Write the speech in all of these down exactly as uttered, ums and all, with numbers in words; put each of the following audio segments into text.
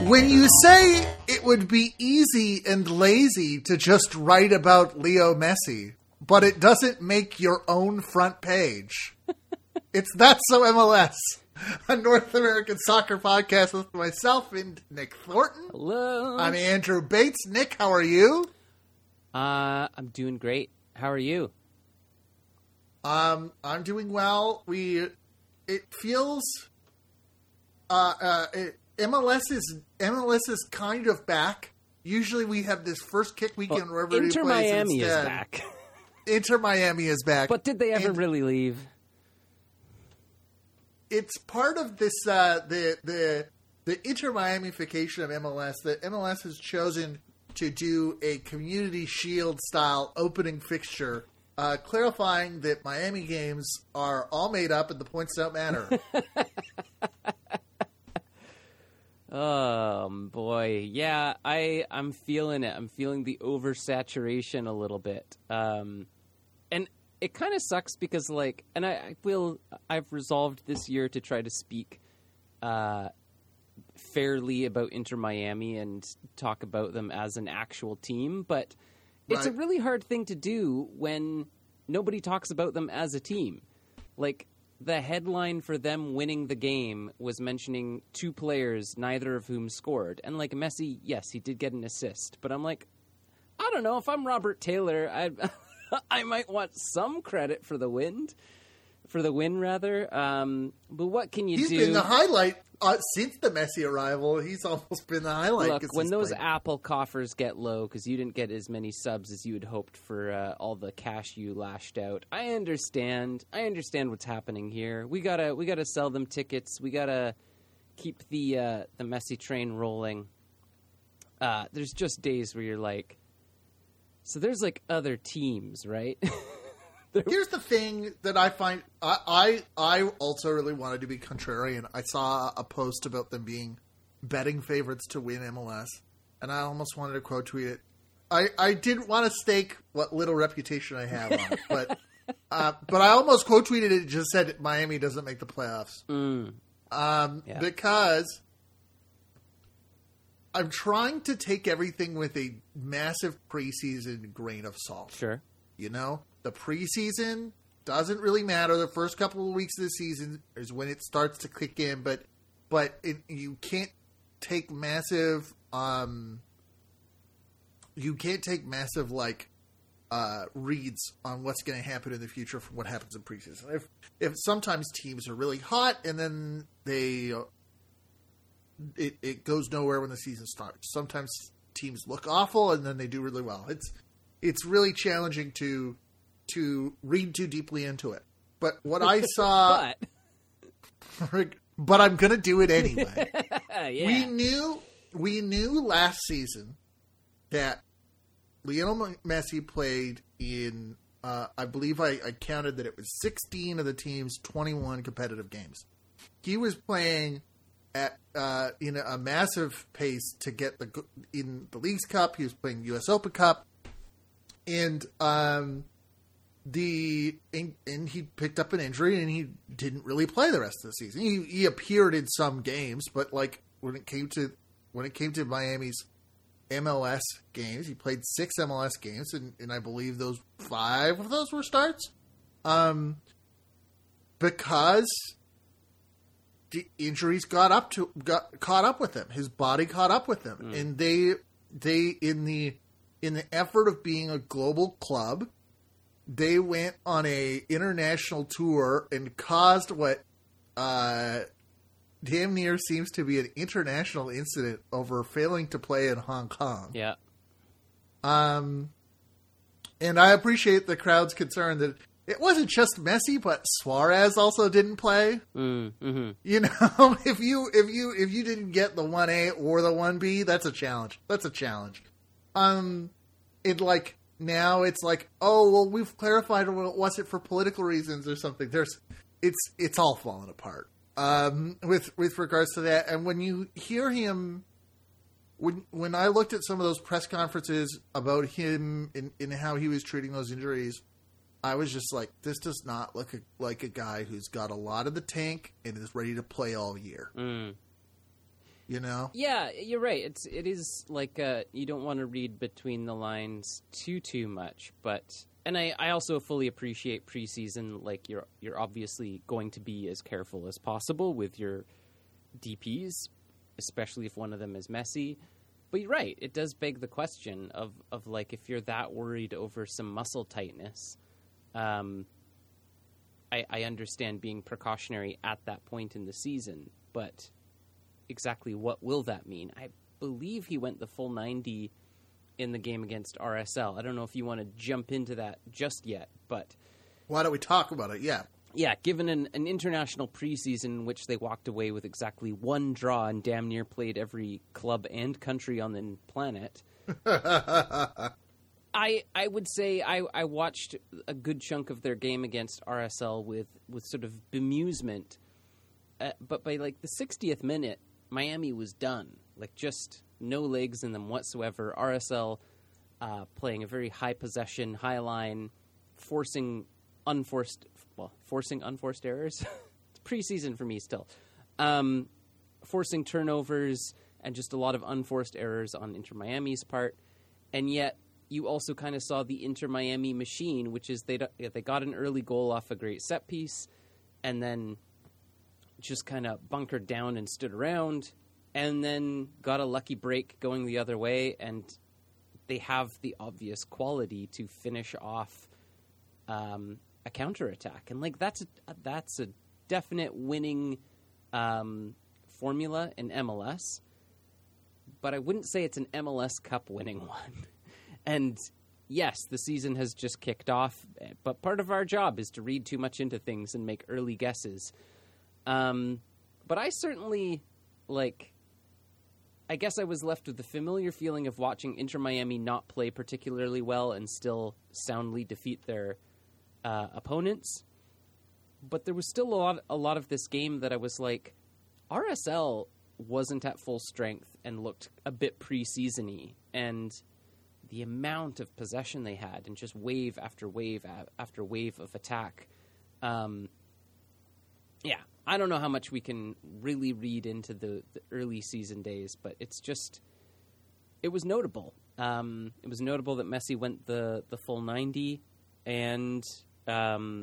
When you say it would be easy and lazy to just write about Leo Messi, but it doesn't make your own front page, it's That's So M L S, a North American soccer podcast with myself and Nick Thornton. Hello. I'm Andrew Bates. Nick, how are you? Uh, I'm doing great. How are you? Um, I'm doing well. We, it feels, uh, uh, it, M L S is M L S is kind of back. Usually we have this first kick weekend well, where everybody Inter plays Miami instead. is back. Inter Miami is back. But did they ever and really leave? It's part of this uh, the the the Inter Miamification of M L S. That M L S has chosen to do a Community Shield style opening fixture, uh, clarifying that Miami games are all made up and the points don't matter. Oh, boy. Yeah, I, I'm feeling it. I'm feeling the oversaturation a little bit. Um, and it kind of sucks because, like, and I, I will, I've resolved this year to try to speak uh, fairly about Inter Miami and talk about them as an actual team. But it's right. a really hard thing to do when nobody talks about them as a team. Like, the headline for them winning the game was mentioning two players, neither of whom scored. And, like, Messi, yes, he did get an assist. But I'm like, I don't know. If I'm Robert Taylor, I I might want some credit for the win. For the win, rather. Um, but what can you He's do? He's been the highlight uh, since the Messi arrival. He's almost been the highlight. Look, when those played. Apple coffers get low because you didn't get as many subs as you had hoped for uh, all the cash you lashed out, I understand. I understand what's happening here. We gotta, we gotta sell them tickets. We gotta keep the uh, the Messi train rolling. Uh, there's just days where you're like, so there's like other teams, right? Here's the thing that I find, I, I I also really wanted to be contrarian. I saw a post about them being betting favorites to win M L S, and I almost wanted to quote tweet it. I, I didn't want to stake what little reputation I have on it, but uh, but I almost quote tweeted it and just said Miami doesn't make the playoffs. Mm. Um, Yeah. Because I'm trying to take everything with a massive preseason grain of salt. Sure. You know? The preseason doesn't really matter. The first couple of weeks of the season is when it starts to kick in, but but it, you can't take massive um you can't take massive like uh reads on what's going to happen in the future from what happens in preseason. If if sometimes teams are really hot and then they uh, it it goes nowhere when the season starts. Sometimes teams look awful and then they do really well. It's it's really challenging to to read too deeply into it. But what I saw... but... but I'm going to do it anyway. Yeah. We knew we knew last season that Lionel Messi played in, uh, I believe I, I counted that it was sixteen of the team's twenty-one competitive games. He was playing at uh, in a massive pace to get the in the Leagues Cup. He was playing U S Open Cup. And... um The and, and he picked up an injury and he didn't really play the rest of the season. He, he appeared in some games, but like when it came to when it came to Miami's M L S games, he played six M L S games, and, and I believe those five of those were starts. Um, because the injuries got up to got caught up with him. His body caught up with him, mm. and they they in the in the effort of being a global club. They went on a international tour and caused what uh, damn near seems to be an international incident over failing to play in Hong Kong. Yeah. Um, and I appreciate the crowd's concern that it wasn't just Messi, but Suarez also didn't play. Mm, mm-hmm. You know, if you if you if you didn't get the one A or the one B, that's a challenge. That's a challenge. Um, it like. Now it's like, oh, well, we've clarified, well, was it for political reasons or something? There's, it's it's all falling apart um, with with regards to that. And when you hear him, when when I looked at some of those press conferences about him and, and how he was treating those injuries, I was just like, this does not look a, like a guy who's got a lot of the tank and is ready to play all year. Mm. You know? Yeah, you're right. It's it is like uh, you don't want to read between the lines too too much, but and I, I also fully appreciate preseason. Like you're you're obviously going to be as careful as possible with your D Ps, especially if one of them is Messi. But you're right. It does beg the question of of like if you're that worried over some muscle tightness. Um, I, I understand being precautionary at that point in the season, but exactly what will that mean? I believe he went the full ninety in the game against R S L. I don't know if you want to jump into that just yet, but... Why don't we talk about it? Yeah. Yeah, given an, an international preseason in which they walked away with exactly one draw and damn near played every club and country on the planet... I I would say I, I watched a good chunk of their game against R S L with, with sort of bemusement. Uh, but by like the sixtieth minute, Miami was done. Like just no legs in them whatsoever. R S L uh, playing a very high possession, high line, forcing unforced, well, forcing unforced errors. It's preseason for me still. Um, forcing turnovers and just a lot of unforced errors on Inter Miami's part. And yet, you also kind of saw the Inter Miami machine, which is they they got an early goal off a great set piece, and then just kind of bunkered down and stood around, and then got a lucky break going the other way, and they have the obvious quality to finish off um, a counterattack. And like that's a, that's a definite winning um, formula in M L S, but I wouldn't say it's an M L S Cup winning one. And yes, the season has just kicked off, but part of our job is to read too much into things and make early guesses. Um, but I certainly, like, I guess I was left with the familiar feeling of watching Inter Miami not play particularly well and still soundly defeat their uh, opponents. But there was still a lot, a lot of this game that I was like, R S L wasn't at full strength and looked a bit preseason-y, and the amount of possession they had and just wave after wave after wave of attack. Um, yeah, I don't know how much we can really read into the, the early season days, but it's just, it was notable. Um, it was notable that Messi went the, the full ninety, and um,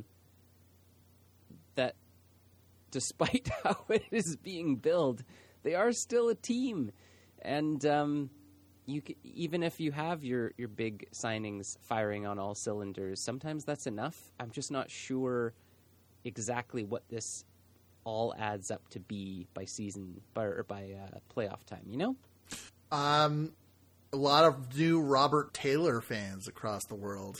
that despite how it is being billed, they are still a team. And um, you c- even if you have your, your big signings firing on all cylinders, sometimes that's enough. I'm just not sure exactly what this all adds up to be by season by, or by uh, playoff time, you know? Um, a lot of new Robert Taylor fans across the world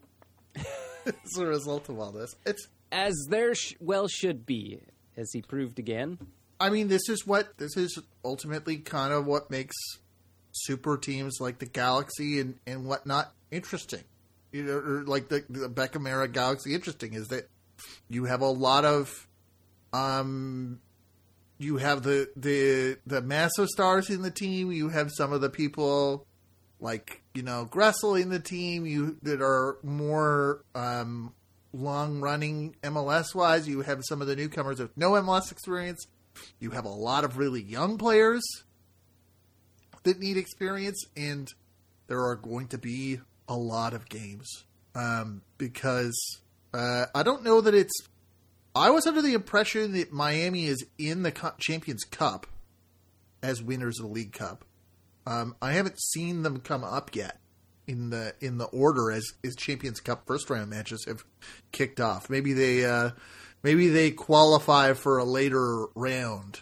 as a result of all this. It's as there sh- well should be, as he proved again. I mean, this is what this is ultimately kind of what makes super teams like the Galaxy and, and whatnot interesting. You know, or like the, the Beckham era Galaxy interesting is that you have a lot of um you have the the the massive stars in the team, you have some of the people like, you know, Gressel in the team, you that are more um long running M L S wise, you have some of the newcomers with no M L S experience. You have a lot of really young players that need experience, and there are going to be a lot of games um, because uh, I don't know that it's... I was under the impression that Miami is in the Champions Cup as winners of the League Cup. Um, I haven't seen them come up yet in the in the order as, as Champions Cup first round matches have kicked off. Maybe they... Uh, Maybe they qualify for a later round.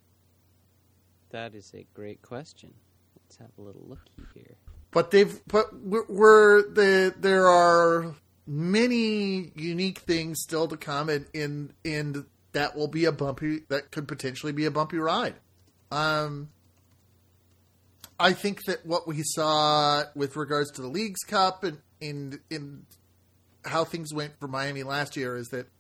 That is a great question. Let's have a little looky here. But they've, but we're, we're the there are many unique things still to come, and in in that will be a bumpy that could potentially be a bumpy ride. Um, I think that what we saw with regards to the Leagues Cup and in in how things went for Miami last year is that.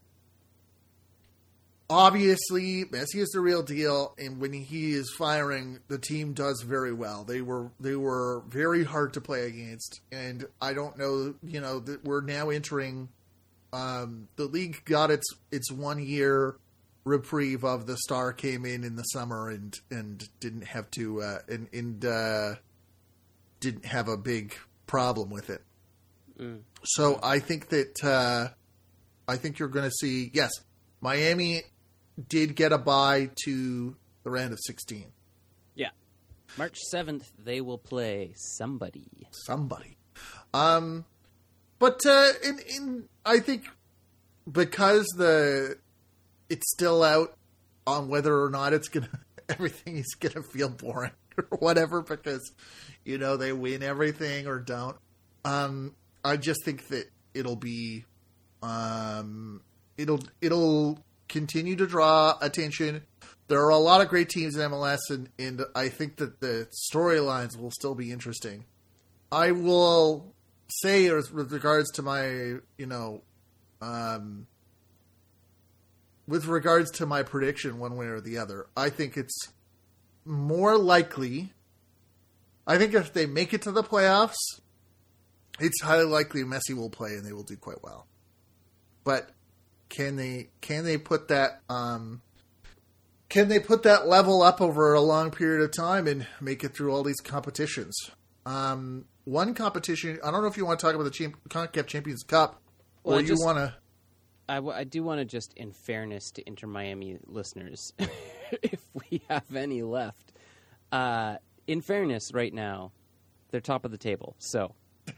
Obviously, Messi is the real deal, and when he is firing, the team does very well. They were they were very hard to play against, and I don't know, you know, that we're now entering. Um, the league got its its one year reprieve of the star came in in the summer and and didn't have to uh, and and uh, didn't have a big problem with it. Mm. So I think that uh, I think you're going to see yes, Miami did get a bye to the round of sixteen. Yeah, March seventh they will play somebody. Somebody, um, but uh, in in I think because the it's still out on whether or not it's gonna everything is gonna feel boring or whatever because you know they win everything or don't. Um, I just think that it'll be um, it'll it'll continue to draw attention. There are a lot of great teams in M L S, and, and I think that the storylines will still be interesting. I will say, with regards to my you know. Um, With regards to my prediction, one way or the other, I think it's more likely. I think if they make it to the playoffs, it's highly likely Messi will play and they will do quite well. But can they can they put that um, can they put that level up over a long period of time and make it through all these competitions? Um, one competition, I don't know if you want to talk about the Champ- CONCACAF Champions Cup, or well, you want to. I, w- I do want to just, in fairness to Inter Miami listeners, if we have any left, uh, in fairness, right now, they're top of the table. So,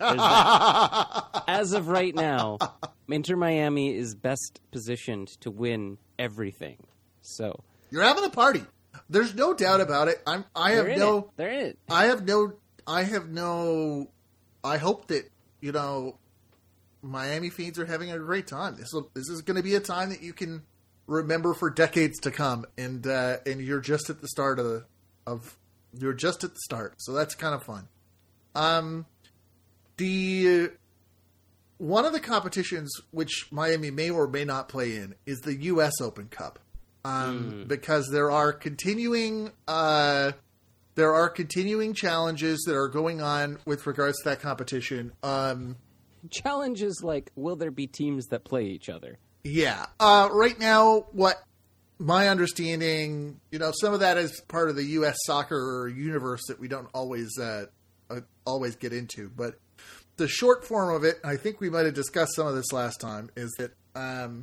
as of right now, Inter Miami is best positioned to win everything. So you're having a party. There's no doubt about it. I'm. I have they're in no. It. They're in it. I have no. I have no. I hope that you know. Miami Fiends are having a great time. This will, this is going to be a time that you can remember for decades to come, and uh, and you're just at the start of the of you're just at the start, so that's kind of fun. Um, the one of the competitions which Miami may or may not play in is the U S Open Cup, um, mm. because there are continuing uh, there are continuing challenges that are going on with regards to that competition. Um, Challenges like, will there be teams that play each other? Yeah. Uh, right now, what my understanding, you know, some of that is part of the U S soccer universe that we don't always uh, uh, always get into. But the short form of it, I think we might have discussed some of this last time, is that um,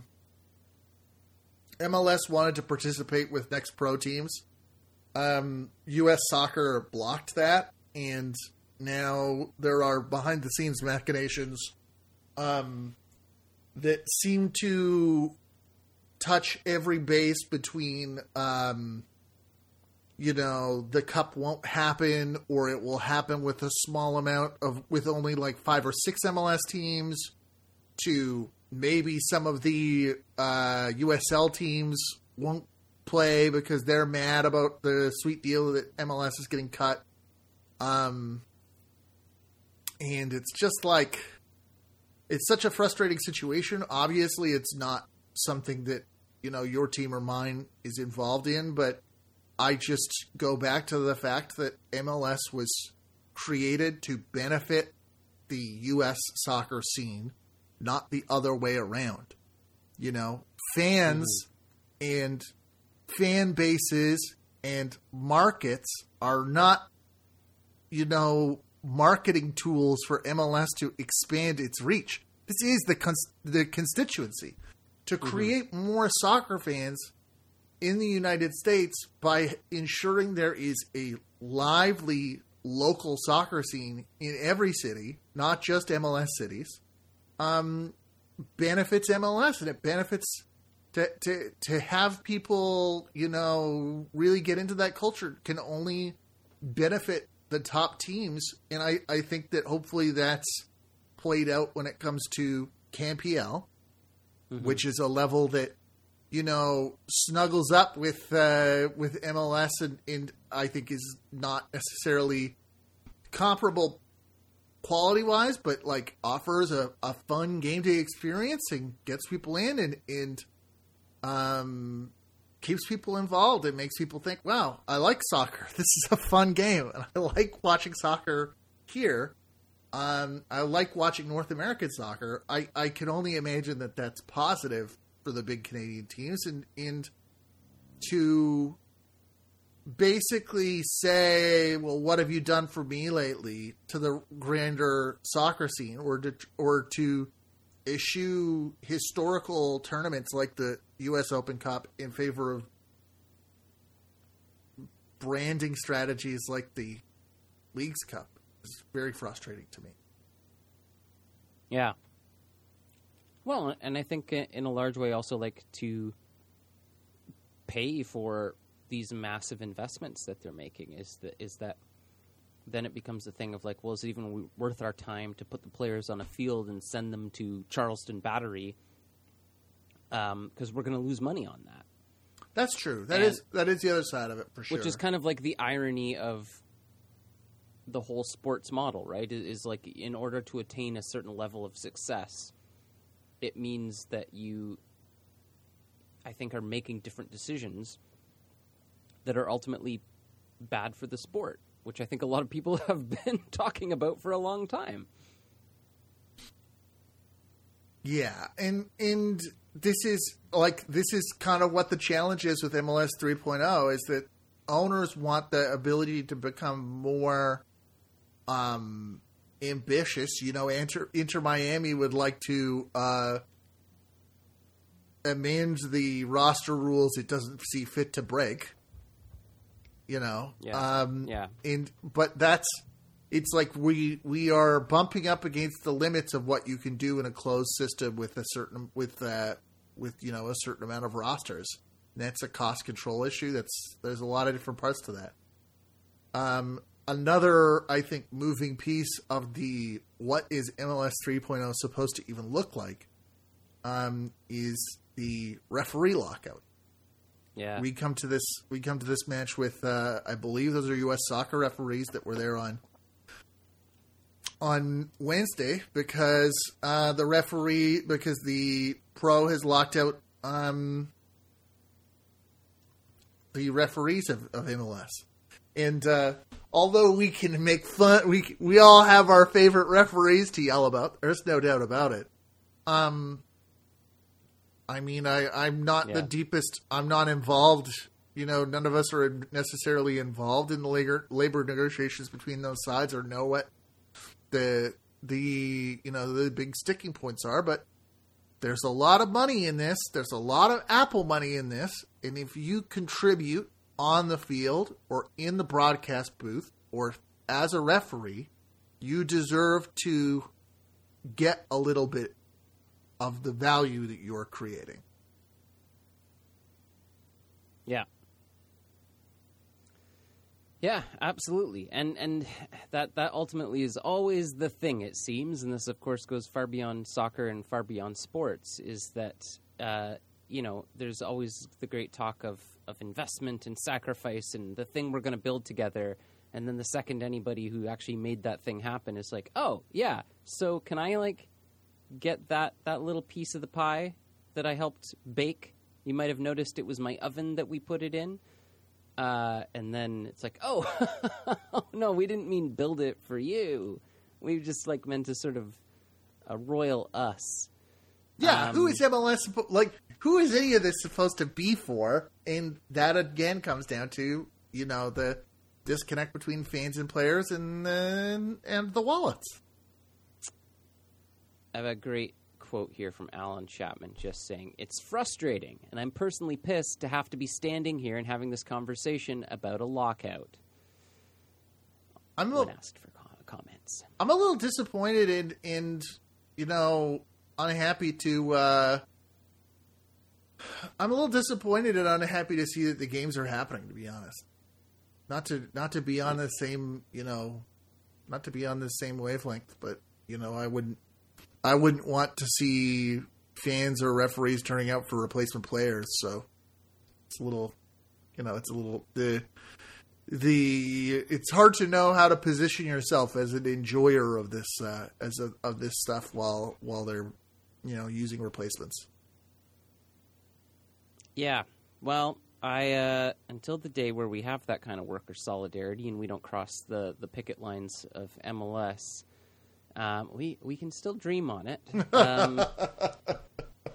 M L S wanted to participate with Next Pro teams. Um, U S Soccer blocked that, and now there are behind-the-scenes machinations um, that seem to touch every base between, um, you know, the cup won't happen, or it will happen with a small amount of, with only like five or six M L S teams, to maybe some of the uh, U S L teams won't play because they're mad about the sweet deal that M L S is getting cut. Um, and it's just like, it's such a frustrating situation. Obviously, it's not something that, you know, your team or mine is involved in, but I just go back to the fact that M L S was created to benefit the U S soccer scene, not the other way around. You know, fans mm-hmm. and fan bases and markets are not, you know, marketing tools for M L S to expand its reach. This is the cons- the constituency to create mm-hmm. more soccer fans in the United States by ensuring there is a lively local soccer scene in every city, not just M L S cities. Um, benefits M L S, and it benefits to to to have people, you know, really get into that culture can only benefit the top teams, and I, I think that hopefully that's played out when it comes to C A M P L, mm-hmm. which is a level that, you know, snuggles up with uh, with M L S, and, and I think is not necessarily comparable quality-wise, but like offers a, a fun game day experience and gets people in and, and um. keeps people involved. It makes people think, wow, I like soccer. This is a fun game. And I like watching soccer here. Um, I like watching North American soccer. I, I can only imagine that that's positive for the big Canadian teams. And, and to basically say, well, what have you done for me lately to the grander soccer scene, or to, or to issue historical tournaments like the U S Open Cup in favor of branding strategies like the Leagues Cup is very frustrating to me. Yeah. Well, and I think in a large way also like to pay for these massive investments that they're making is that is that then it becomes a thing of like, well, is it even worth our time to put the players on a field and send them to Charleston Battery? Because um, we're going to lose money on that. That's true. That and, is that is the other side of it for sure. Which is kind of like the irony of the whole sports model, right? Is, is like in order to attain a certain level of success, it means that you, I think, are making different decisions that are ultimately bad for the sport, which I think a lot of people have been talking about for a long time. Yeah, and and this is like this is kind of what the challenge is with M L S three point oh is that owners want the ability to become more um, ambitious. You know, Inter, Inter Miami would like to uh, amend the roster rules it doesn't see fit to break. You know, yeah, um, yeah, and but that's it's like we we are bumping up against the limits of what you can do in a closed system with a certain with uh, with you know a certain amount of rosters. And that's a cost control issue. That's there's a lot of different parts to that. Um, another I think moving piece of the what is M L S three point oh supposed to even look like um, is the referee lockout. Yeah, we come to this. We come to this match with, uh, I believe, those are U S soccer referees that were there on on Wednesday because uh, the referee, because the pro has locked out um, the referees of, of M L S, and uh, although we can make fun, we we all have our favorite referees to yell about. There's no doubt about it. Um. I mean, I, I'm not yeah. the deepest, I'm not involved, you know, none of us are necessarily involved in the labor, labor negotiations between those sides or know what the, the, you know, the big sticking points are, but there's a lot of money in this. There's a lot of Apple money in this. And if you contribute on the field or in the broadcast booth or as a referee, you deserve to get a little bit of the value that you're creating. Yeah. Yeah, absolutely. And and that, that ultimately is always the thing, it seems, and this, of course, goes far beyond soccer and far beyond sports, is that, uh, you know, there's always the great talk of, of investment and sacrifice and the thing we're going to build together, and then the second anybody who actually made that thing happen is like, oh, yeah, so can I, like, get that, that little piece of the pie that I helped bake? You might have noticed it was my oven that we put it in. Uh, and then it's like, oh, no, we didn't mean build it for you. We just like meant to sort of uh, royal us. Yeah, um, who is M L S, like, who is any of this supposed to be for? And that again comes down to, you know, the disconnect between fans and players and, uh, and the wallets. I have a great quote here from Alan Chapman just saying, it's frustrating, and I'm personally pissed to have to be standing here and having this conversation about a lockout. I'm when a, asked for comments. I'm a little disappointed and, and you know, unhappy to... Uh, I'm a little disappointed and unhappy to see that the games are happening, to be honest. Not to not to be on the same, you know, not to be on the same wavelength, but, you know, I wouldn't I wouldn't want to see fans or referees turning out for replacement players. So it's a little, you know, it's a little the the it's hard to know how to position yourself as an enjoyer of this uh, as a, of this stuff while while they're, you know, using replacements. Yeah, well, I uh, until the day where we have that kind of worker solidarity and we don't cross the, the picket lines of M L S. Um, we we can still dream on it, um,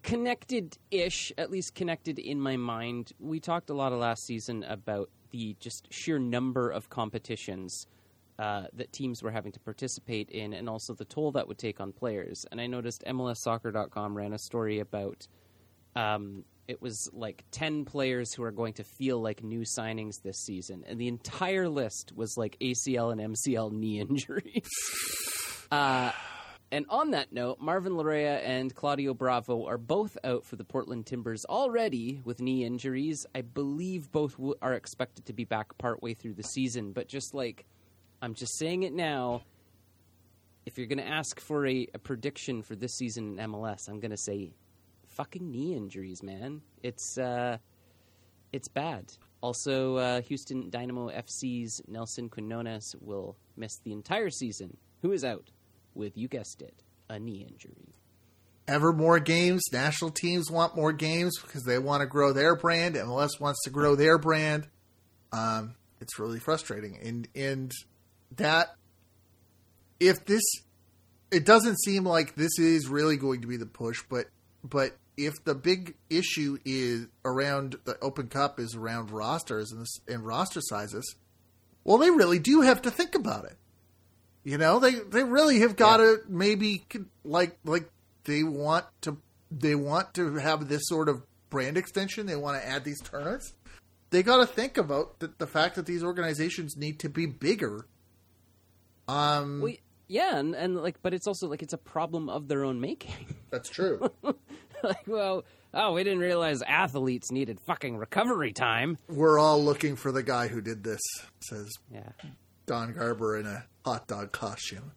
connected-ish, at least connected in my mind. We talked a lot of last season about the just sheer number of competitions uh, that teams were having to participate in, and also the toll that would take on players. And I noticed M L S Soccer dot com ran a story about um, it was like ten players who are going to feel like new signings this season, and the entire list was like A C L and M C L knee injuries. uh, and on that note, Marvin Larrea and Claudio Bravo are both out for the Portland Timbers already with knee injuries. I believe both w- are expected to be back partway through the season, but just like, I'm just saying it now, if you're going to ask for a, a prediction for this season in M L S, I'm going to say fucking knee injuries, man. It's uh, it's bad. Also, uh, Houston Dynamo F C's Nelson Quinones will miss the entire season. Who is out with, you guessed it, a knee injury. Ever more games. National teams want more games because they want to grow their brand. M L S wants to grow their brand. Um, it's really frustrating. And, and that, if this, it doesn't seem like this is really going to be the push, but, but if the big issue is around the Open Cup is around rosters and, this, and roster sizes, well, they really do have to think about it. You know, they, they really have got to yeah. maybe like like they want to they want to have this sort of brand extension. They want to add these tournaments. They got to think about the, the fact that these organizations need to be bigger. Um, well, yeah, and, and like, but it's also like it's a problem of their own making. That's true. Like, well, oh, we didn't realize athletes needed fucking recovery time. We're all looking for the guy who did this, says yeah. Don Garber in a hot dog costume.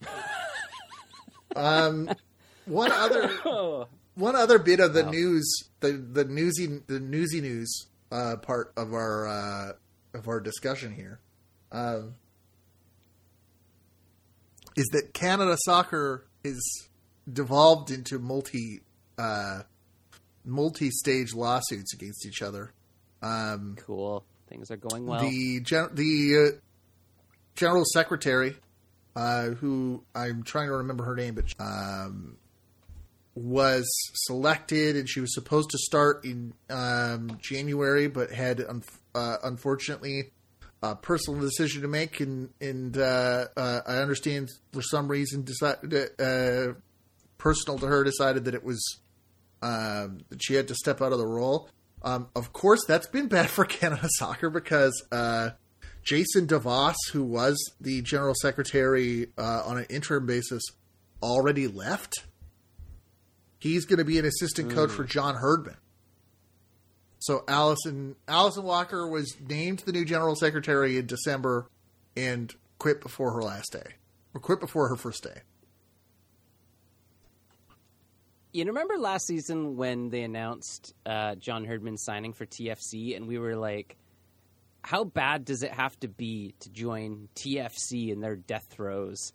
um, one other, one other bit of the wow. news, the the newsy, the newsy news uh, part of our uh, of our discussion here, um, is that Canada Soccer is devolved into multi uh, multi-stage lawsuits against each other. Um, cool, things are going well. The gen- the uh, General Secretary, uh, who I'm trying to remember her name, but um, was selected, and she was supposed to start in um, January, but had un- uh, unfortunately a personal decision to make, and and uh, uh, I understand for some reason decided uh, personal to her decided that it was um, that she had to step out of the role. Um, of course, that's been bad for Canada Soccer because. Uh, Jason DeVos, who was the general secretary uh, on an interim basis, already left. He's going to be an assistant coach mm. for John Herdman. So Allison Allison Walker was named the new general secretary in December and quit before her last day, or quit before her first day. You remember last season when they announced uh, John Herdman signing for T F C, and we were like, how bad does it have to be to join T F C in their death throes?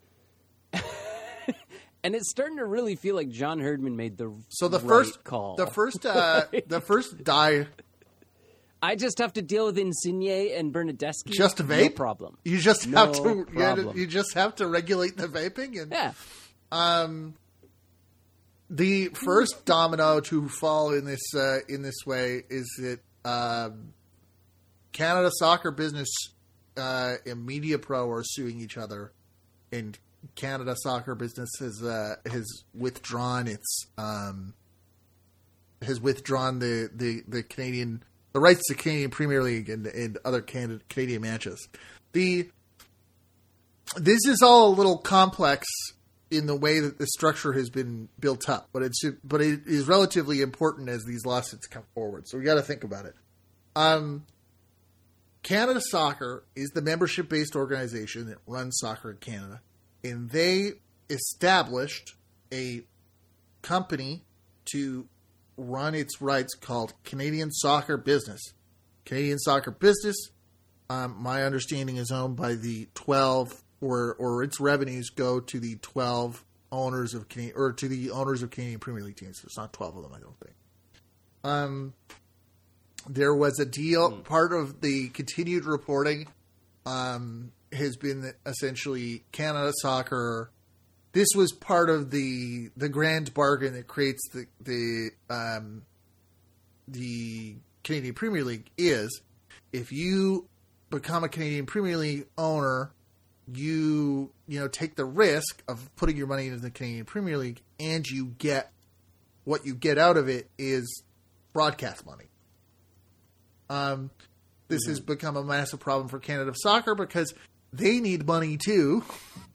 And it's starting to really feel like John Herdman made the so the right first call. The first, uh, the first die. I just have to deal with Insigne and Bernadeschi. Just a vape, no problem. You just no have to. problem. You just have to regulate the vaping, and yeah. Um, the first domino to fall in this uh, in this way is that. Um, Canada Soccer Business uh, and Media Pro are suing each other, and Canada Soccer Business has uh, has withdrawn its um, has withdrawn the, the, the Canadian the rights to Canadian Premier League and, and other Canada, Canadian matches. The this is all a little complex in the way that the structure has been built up, but it's but it is relatively important as these lawsuits come forward. So we got to think about it. Um. Canada Soccer is the membership-based organization that runs soccer in Canada, and they established a company to run its rights called Canadian Soccer Business. Canadian Soccer Business, um, my understanding, is owned by the twelve, or or its revenues go to the twelve owners of Canadian, or to the owners of Canadian Premier League teams. There's not twelve of them, I don't think. Um. There was a deal. Mm. Part of the continued reporting um, has been that essentially Canada Soccer this was part of the the grand bargain that creates the the um, the Canadian Premier League. Is if you become a Canadian Premier League owner, you you know take the risk of putting your money into the Canadian Premier League, and you get what you get out of it is broadcast money. Um, this mm-hmm. has become a massive problem for Canada Soccer because they need money too.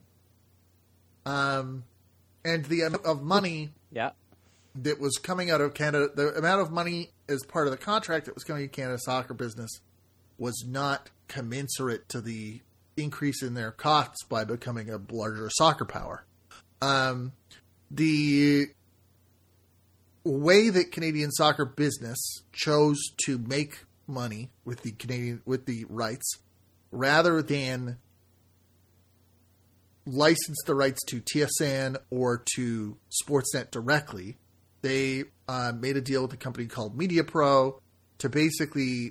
Um, and the amount of money yeah. that was coming out of Canada, the amount of money as part of the contract that was coming to Canada Soccer business was not commensurate to the increase in their costs by becoming a larger soccer power. Um, the way that Canadian soccer business chose to make money with the Canadian with the rights, rather than license the rights to T S N or to Sportsnet directly, they uh, made a deal with a company called MediaPro to basically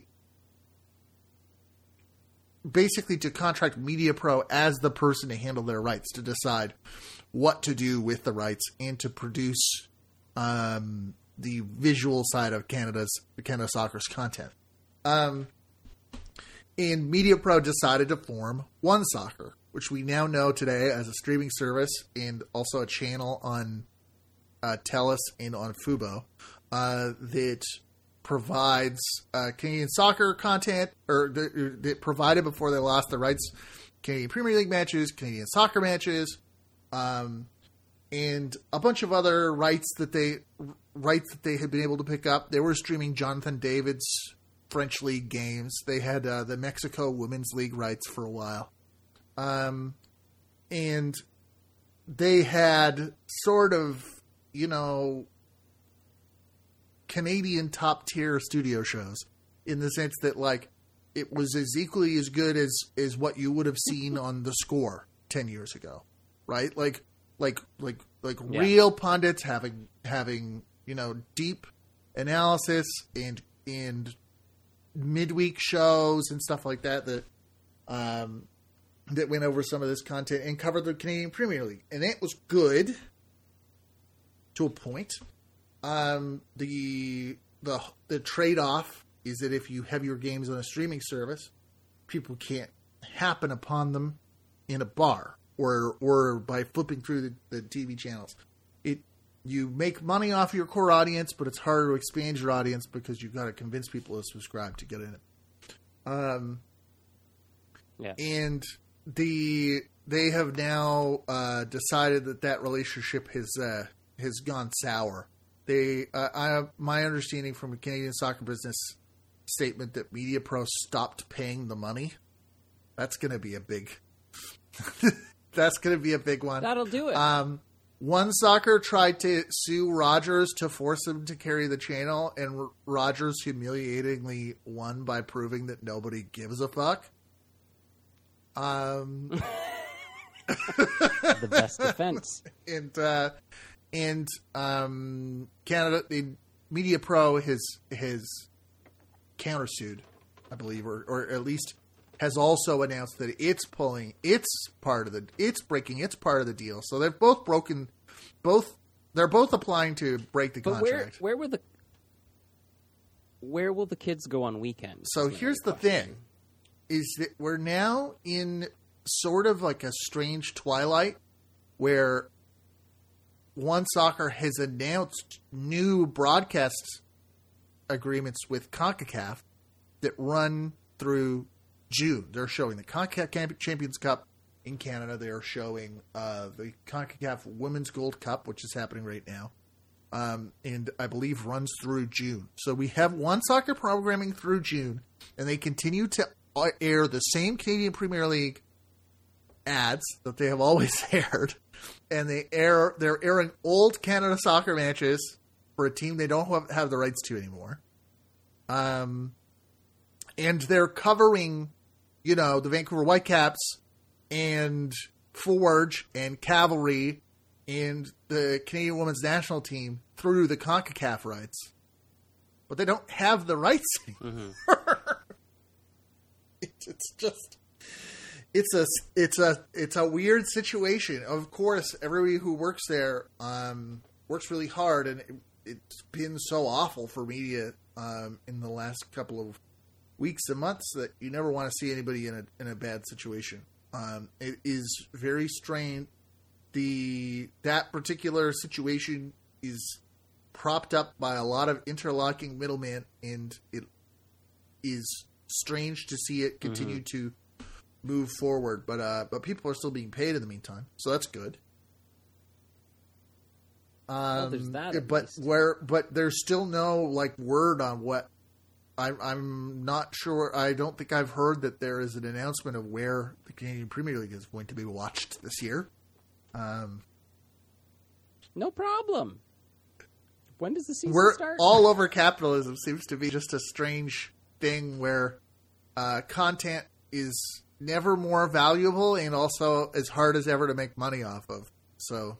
basically to contract MediaPro as the person to handle their rights, to decide what to do with the rights and to produce um, the visual side of Canada's Canada Soccer's content. Um, and MediaPro decided to form One Soccer, which we now know today as a streaming service and also a channel on uh, TELUS and on Fubo uh, that provides uh, Canadian soccer content, or that, that provided before they lost the rights, Canadian Premier League matches, Canadian soccer matches, um, and a bunch of other rights that they rights that they had been able to pick up. They were streaming Jonathan David's French League games. They had uh, the Mexico Women's League rights for a while. Um, and they had sort of, you know, Canadian top tier studio shows in the sense that, like, it was as equally as good as, as what you would have seen on The Score ten years ago, right? Like, like, like, like yeah. real pundits having, having, you know, deep analysis and, and midweek shows and stuff like that, that, um, that went over some of this content and covered the Canadian Premier League. And that was good to a point. Um, the the the trade-off is that if you have your games on a streaming service, people can't happen upon them in a bar or or by flipping through the, the T V channels. It you make money off your core audience, but it's harder to expand your audience because you've got to convince people to subscribe to get in it. Um, yeah. And the they have now uh, decided that that relationship has uh, has gone sour. They, uh, I have my understanding from a Canadian soccer business statement that MediaPro stopped paying the money. That's going to be a big. that's going to be a big one. That'll do it. Um, One Soccer tried to sue Rogers to force him to carry the channel, and Rogers humiliatingly won by proving that nobody gives a fuck. Um, the best defense. And uh, and um, Canada, the MediaPro has has countersued, I believe, or or at least has also announced that it's pulling its part of the it's breaking its part of the deal. So they've both broken, both they're both applying to break the but contract. Where where will the where will the kids go on weekends? So here's the thing. Is that we're now in sort of like a strange twilight where One Soccer has announced new broadcast agreements with CONCACAF that run through June. They're showing the CONCACAF Champions Cup in Canada. They are showing uh, the CONCACAF Women's Gold Cup, which is happening right now, um, and I believe runs through June. So we have One Soccer programming through June, and they continue to air the same Canadian Premier League ads that they have always aired, and they air they're airing old Canada Soccer matches for a team they don't have, have the rights to anymore. Um, and they're covering, you know, the Vancouver Whitecaps and Forge and Cavalry and the Canadian Women's National Team through the CONCACAF rights, but they don't have the rights anymore. Mm-hmm. It's just, it's a it's a it's a weird situation. Of course, everybody who works there um, works really hard, and it, it's been so awful for media um, in the last couple of weeks and months that you never want to see anybody in a in a bad situation. Um, it is very strange. The that particular situation is propped up by a lot of interlocking middlemen, and it is strange to see it continue mm-hmm. to move forward. But uh, but people are still being paid in the meantime, so that's good. Um, well, there's that. But least. where but there's still no like word on what. I'm I'm not sure. I don't think I've heard that there is an announcement of where the Canadian Premier League is going to be watched this year. Um, no problem. When does the season we're start? All over capitalism seems to be just a strange thing where uh, content is never more valuable and also as hard as ever to make money off of. So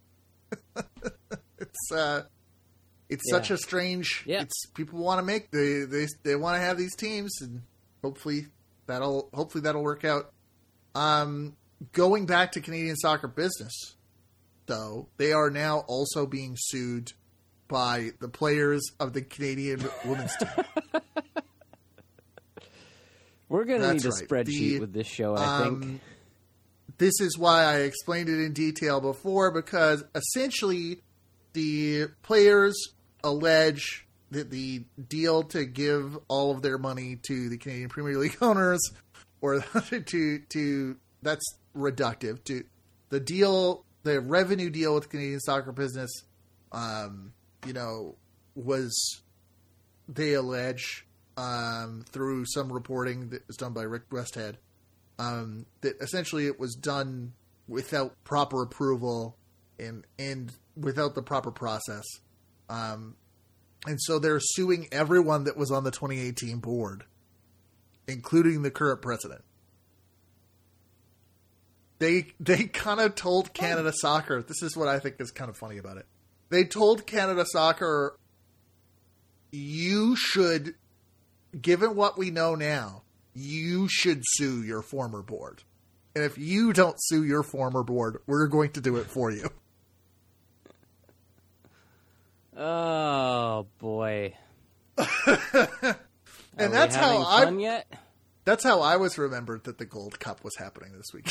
it's uh, it's yeah. such a strange. Yeah. It's people want to make they they they want to have these teams, and hopefully that'll hopefully that'll work out. Um. Going back to Canadian soccer business, though, they are now also being sued by the players of the Canadian women's team. We're going to need a right. spreadsheet the, with this show, I um, think. This is why I explained it in detail before, because essentially the players allege that the deal to give all of their money to the Canadian Premier League owners, or to to that's reductive to the deal, the revenue deal with Canadian soccer business, um, you know, was, they allege, um, through some reporting that was done by Rick Westhead, um, that essentially it was done without proper approval and, and without the proper process. Um, and so they're suing everyone that was on the twenty eighteen board, including the current president. They they kind of told Canada Soccer, this is what I think is kind of funny about it. They told Canada Soccer, you should, given what we know now, you should sue your former board. And if you don't sue your former board, we're going to do it for you. Oh, boy. And that's how I... fun yet? That's how I was remembered that the Gold Cup was happening this week.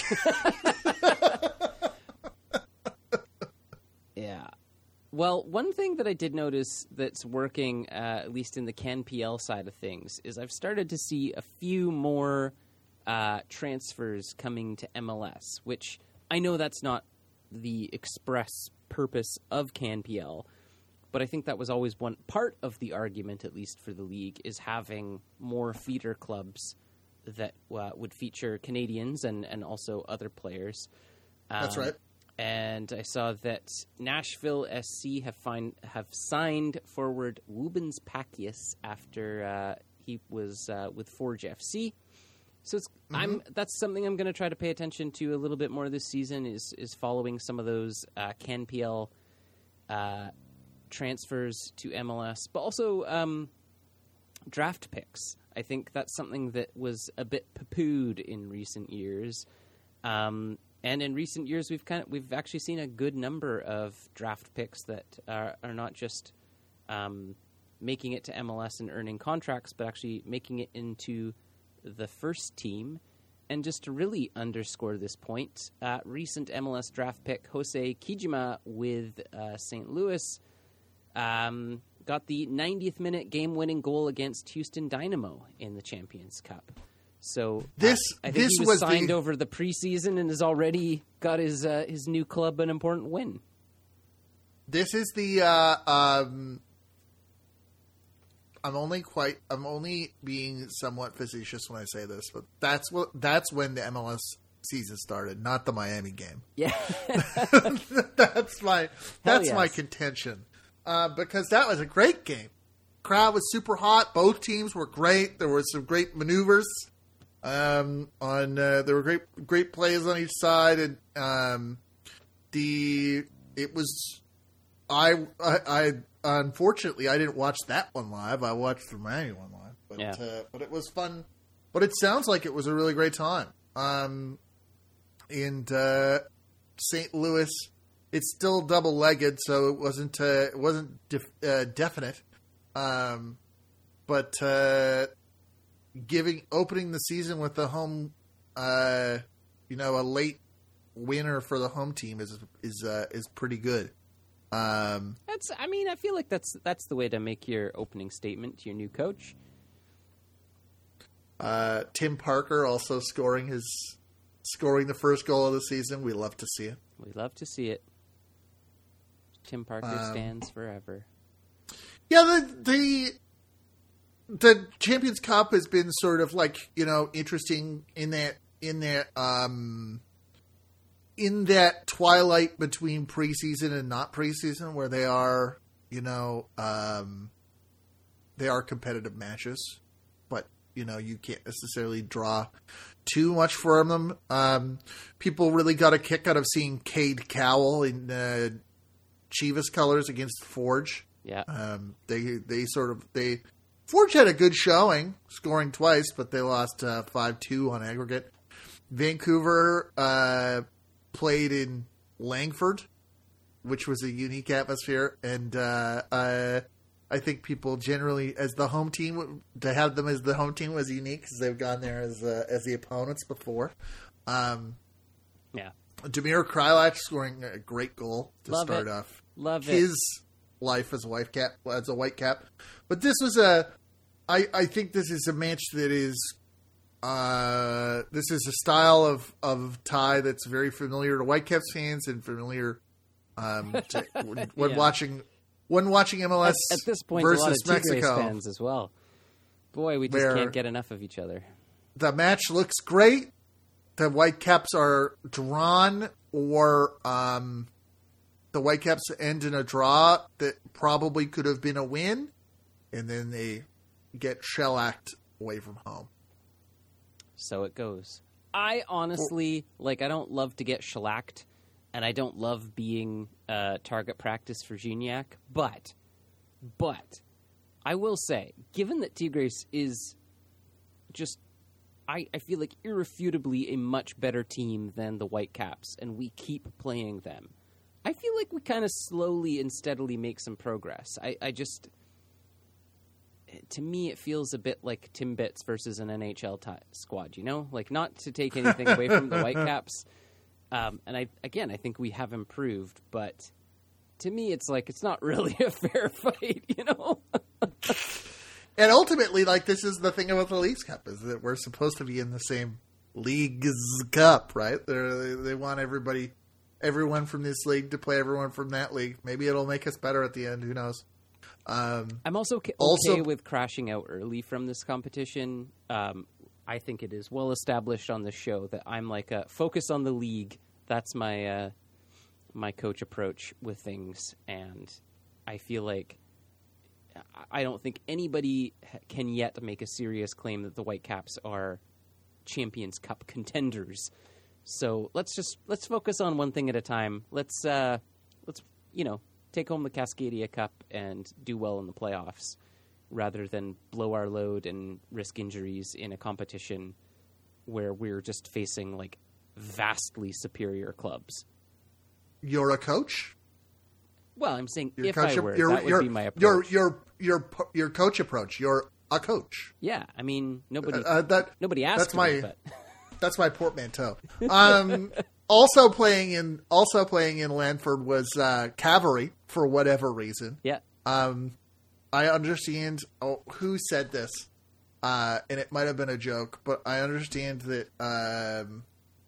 Yeah. Well, one thing that I did notice that's working, uh, at least in the CanPL side of things, is I've started to see a few more uh, transfers coming to M L S, which I know that's not the express purpose of CanPL, but I think that was always one part of the argument, at least for the league, is having more feeder clubs that uh, would feature Canadians and, and also other players. Um, That's right. And I saw that Nashville S C have find, have signed forward Wubens Pakias after uh, he was uh, with Forge F C. So it's, mm-hmm. I'm that's something I'm going to try to pay attention to a little bit more this season, is is following some of those uh, CanPL uh, transfers to M L S, but also um, draft picks. I think that's something that was a bit poo-pooed in recent years. Um, and in recent years, we've kind of we've actually seen a good number of draft picks that are, are not just um, making it to M L S and earning contracts, but actually making it into the first team. And just to really underscore this point, uh, recent M L S draft pick Jose Kijima with uh, Saint Louis um, got the ninetieth minute game-winning goal against Houston Dynamo in the Champions Cup. So this uh, I think this he was, was signed the... over the preseason and has already got his uh, his new club an important win. This is the uh, um, I'm only quite I'm only being somewhat facetious when I say this, but that's what that's when the M L S season started, not the Miami game. Yeah, that's my that's yes. my contention. Uh, because that was a great game. Crowd was super hot. Both teams were great. There were some great maneuvers. Um, on uh, there were great great plays on each side, and um, the it was I, I I unfortunately I didn't watch that one live. I watched the Miami one live, but yeah. uh, but it was fun. But it sounds like it was a really great time. Um, and uh, Saint Louis, it's still double-legged, so it wasn't uh, it wasn't def- uh, definite. Um, but uh, giving opening the season with the home, uh, you know, a late winner for the home team is is uh, is pretty good. Um, that's. I mean, I feel like that's that's the way to make your opening statement to your new coach. Uh, Tim Parker also scoring his scoring the first goal of the season. We love to see it. We love to see it. Tim Parker um, stands forever. Yeah, the the the Champions Cup has been sort of like, you know, interesting in that in that um in that twilight between preseason and not preseason, where they are, you know, um, they are competitive matches, but you know, you can't necessarily draw too much from them. Um, people really got a kick out of seeing Cade Cowell in uh, Chivas colors against Forge. Yeah. Um, they they sort of they Forge had a good showing, scoring twice, but they lost uh, five two on aggregate. Vancouver uh, played in Langford, which was a unique atmosphere, and uh, uh, I think people generally, as the home team, to have them as the home team was unique because they've gone there as uh, as the opponents before. Um, yeah, Damir Krylak scoring a great goal to Love start it. off Love his it. life as a white cap, as a white cap. But this was a, I, I think this is a match that is, uh, this is a style of, of tie that's very familiar to Whitecaps fans and familiar um, to, when, when Yeah. watching when watching M L S At, at this point, versus a lot of Tigres Mexico. fans as well. Boy, we just Where- can't get enough of each other. The match looks great. The Whitecaps are drawn, or um, the Whitecaps end in a draw that probably could have been a win, and then they get shellacked away from home. So it goes. I honestly, like, I don't love to get shellacked, and I don't love being uh, target practice for Gignac, but, but, I will say, given that Tigres is just, I, I feel like irrefutably a much better team than the Whitecaps, and we keep playing them, I feel like we kind of slowly and steadily make some progress. I, I just... To me, it feels a bit like Timbits versus an N H L t- squad, you know? Like, not to take anything away from the Whitecaps. Um, and, I again, I think we have improved. But to me, it's like, it's not really a fair fight, you know? And ultimately, like, this is the thing about the Leagues Cup, is that we're supposed to be in the same Leagues Cup, right? They're, they they want everybody, everyone from this league to play everyone from that league. Maybe it'll make us better at the end. Who knows? Um, I'm also okay also, with crashing out early from this competition. Um, I think it is well established on the show that I'm like a focus on the league. That's my uh, my coach approach with things, and I feel like I don't think anybody can yet make a serious claim that the Whitecaps are Champions Cup contenders. So let's just let's focus on one thing at a time. Let's uh, let's you know. take home the Cascadia Cup and do well in the playoffs rather than blow our load and risk injuries in a competition where we're just facing like vastly superior clubs. You're a coach? Well, I'm saying Your if coach, I were, your, that would your, be my approach. Your, your, your, your coach approach. You're a coach. Yeah, I mean, nobody Uh, that, nobody asked that's me, my, but... That's my portmanteau. Um, also playing in also playing in Lanford was uh, Cavalry for whatever reason. Yeah. Um, I understand. Oh, who said this? Uh, and it might have been a joke, but I understand that um,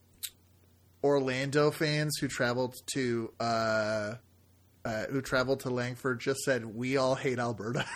Orlando fans who traveled to uh, uh, who traveled to Langford just said, "We all hate Alberta,"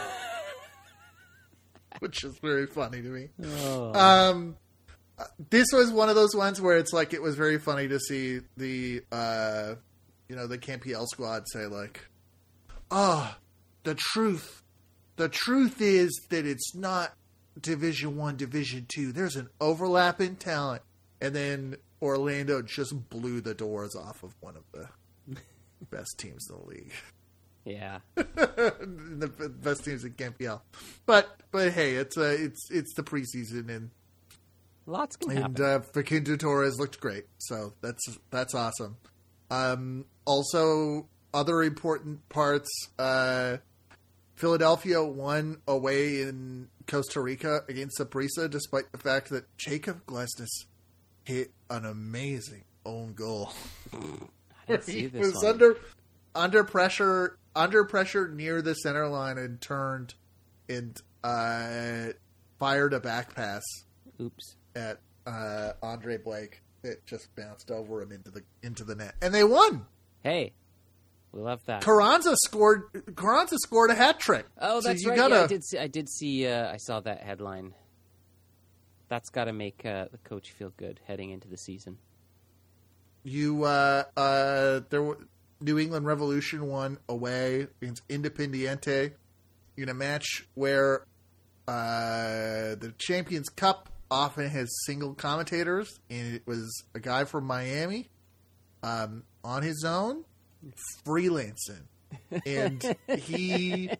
which is very funny to me. Oh. Um. This was one of those ones where it's like it was very funny to see the, uh, you know, the Campiel squad say like, "Ah, oh, the truth, the truth is that it's not Division One, Division Two. There's an overlap in talent." And then Orlando just blew the doors off of one of the best teams in the league. Yeah, the best teams in Campiel. But but hey, it's uh, it's it's the preseason and. Lots can and happen. uh, Facundo Torres looked great, so that's that's awesome. Um, also, other important parts. Uh, Philadelphia won away in Costa Rica against Saprissa, despite the fact that Jacob Glesnes hit an amazing own goal. I didn't see He this was one. under under pressure, under pressure near the center line, and turned and uh, fired a back pass Oops. at uh, Andre Blake. It just bounced over him into the into the net, and they won. Hey, we love that. Carranza scored. Carranza scored a hat trick. Oh, that's so you right. Gotta, Yeah, I did see. I did see. Uh, I saw that headline. That's got to make uh, the coach feel good heading into the season. You, uh, uh, there were New England Revolution won away against Independiente in a match where uh, the Champions Cup often has single commentators, and it was a guy from Miami um, on his own, freelancing, and he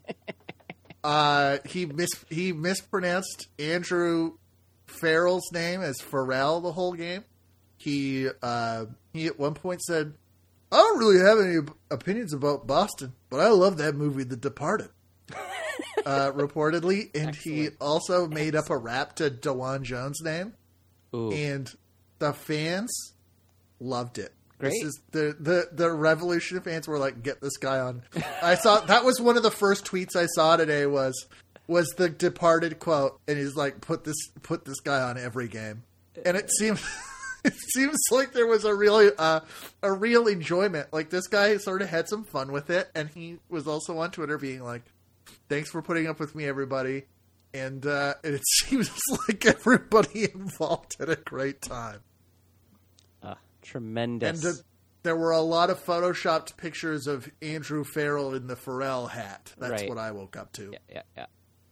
uh, he mis he mispronounced Andrew Farrell's name as Farrell the whole game. He uh, he at one point said, "I don't really have any opinions about Boston, but I love that movie, The Departed." uh, reportedly, and Excellent. He also made Excellent. up a rap to DeJuan Jones' name, Ooh. and the fans loved it. Great. This is the, the the Revolution fans were like, "Get this guy on." I saw that was one of the first tweets I saw today was was the Departed quote, and he's like, "Put this put this guy on every game," and it seems. It seems like there was a really uh, a real enjoyment. Like this guy sort of had some fun with it, and he was also on Twitter being like, "Thanks for putting up with me, everybody." And uh, it seems like everybody involved had a great time. Uh, tremendous. And uh, there were a lot of photoshopped pictures of Andrew Farrell in the Pharrell hat. That's right. what I woke up to. Yeah, yeah, yeah.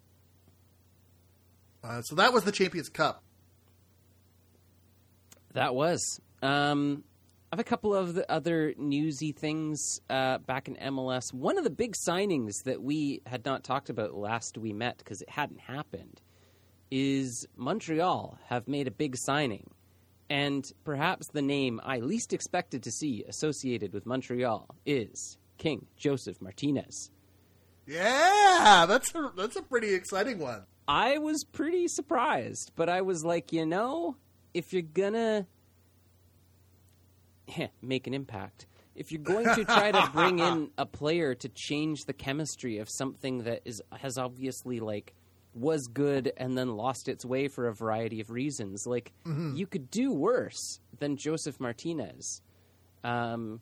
Uh, so that was the Champions Cup. That was. Um, I have a couple of the other newsy things uh, back in M L S. One of the big signings that we had not talked about last we met because it hadn't happened is Montreal have made a big signing. And perhaps the name I least expected to see associated with Montreal is King Joseph Martinez. Yeah, that's a, that's a pretty exciting one. I was pretty surprised, but I was like, you know... If you're gonna yeah, make an impact, if you're going to try to bring in a player to change the chemistry of something that is has obviously like was good and then lost its way for a variety of reasons, like mm-hmm. you could do worse than Joseph Martinez. Um,